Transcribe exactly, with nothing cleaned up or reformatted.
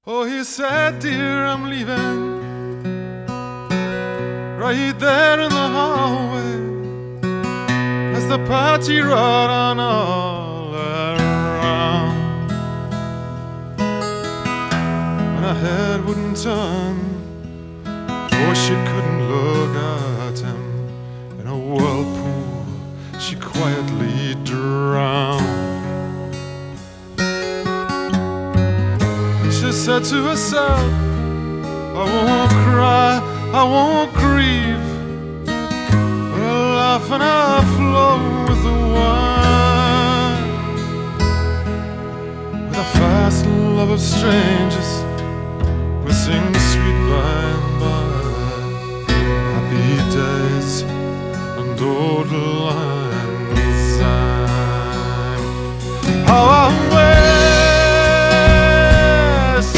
Oh, he said, dear, I'm leaving, right there in the hallway, as the party rolled on all around, and her head wouldn't turn, for she couldn't look at him. In a whirlpool she quietly drowned. She said to herself, I won't cry, I won't grieve, but I'll laugh and I'll flow with the wine. With a fast love of strangers, we'll sing sweet by and by, happy days and old life.